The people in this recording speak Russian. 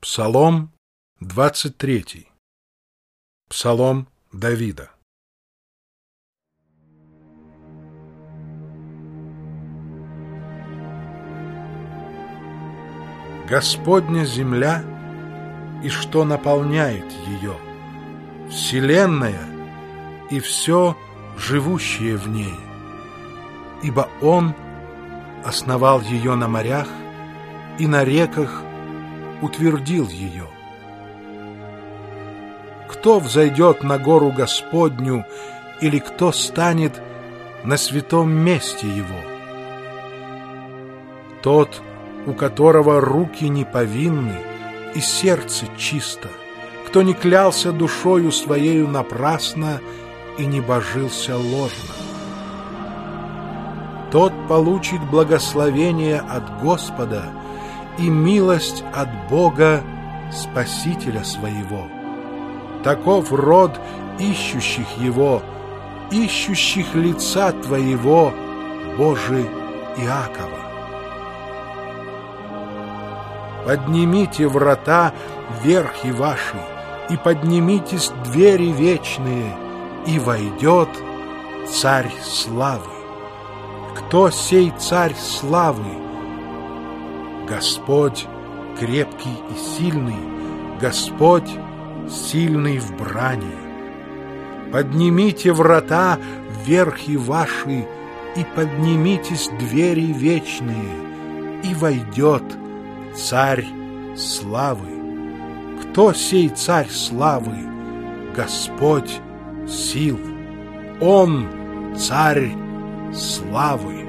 Псалом 23. Псалом Давида. Господня земля, и что наполняет ее, вселенная и все живущее в ней, ибо Он основал ее на морях и на реках утвердил ее. Кто взойдет на гору Господню, или кто станет на святом месте Его? Тот, у которого руки не повинны и сердце чисто, кто не клялся душою своею напрасно и не божился ложно. Тот получит благословение от Господа и милость от Бога, Спасителя своего. Таков род ищущих Его, ищущих лица Твоего, Боже Иакова. Поднимите врата верхи ваши, и поднимитесь двери вечные, и войдет Царь славы. Кто сей Царь славы? Господь крепкий и сильный, Господь сильный в брани. Поднимите врата верхи ваши, и поднимитесь двери вечные, и войдет Царь славы. Кто сей Царь славы? Господь сил. Он Царь славы.